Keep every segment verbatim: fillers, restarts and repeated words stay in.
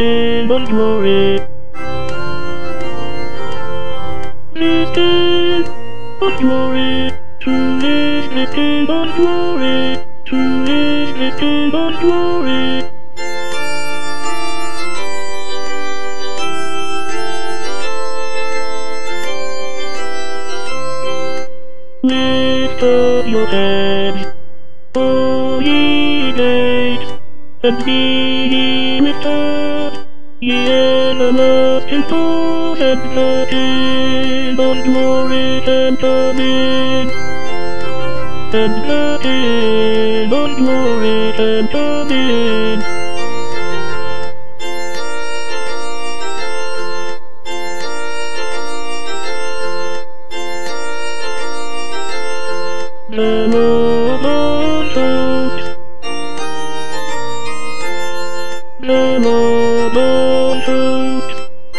nothing but glory. Nothing but glory. To live nothing but glory. To live nothing but glory. Lift up your heads, O ye gates, and be ye lifted up, ye everlasting doors, and nothing but glory can come in, and nothing but glory can come in. The Lord of hosts, the Lord of hosts,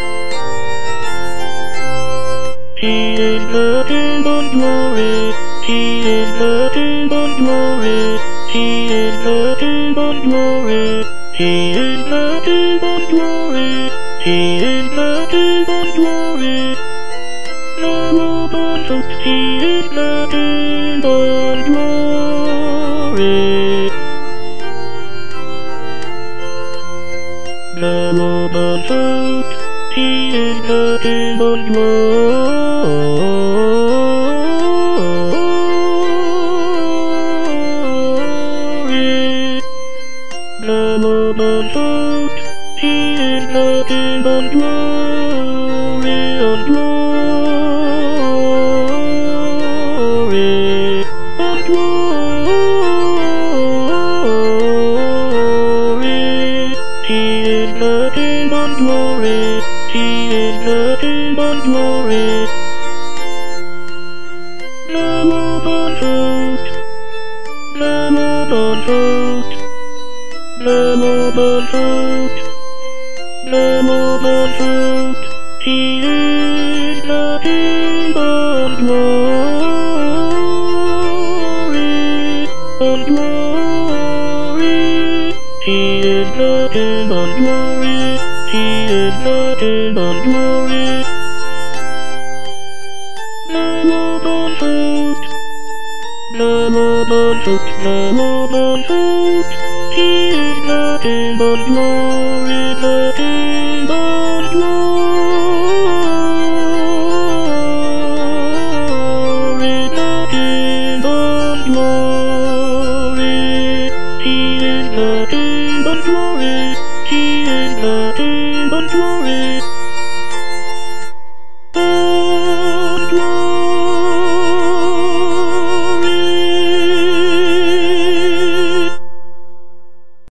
He is nothing but glory, He is nothing but glory, He is nothing but glory, He is nothing but glory, He is nothing but glory. The Lord of hosts, He is nothing but glory. The Lord of hosts, He is nothing but glory. The Lord of hosts, He is nothing but glory and glory and glory. He is nothing but glory. He is nothing but glory. The Lord of hosts, the Lord of hosts, the Lord of hosts, the Lord of hosts, He is nothing but glory and glory. He is nothing but glory. He is nothing but glory. The Lord of hosts, the Lord of hosts, the Lord of hosts, He is nothing but glory, nothing but glory.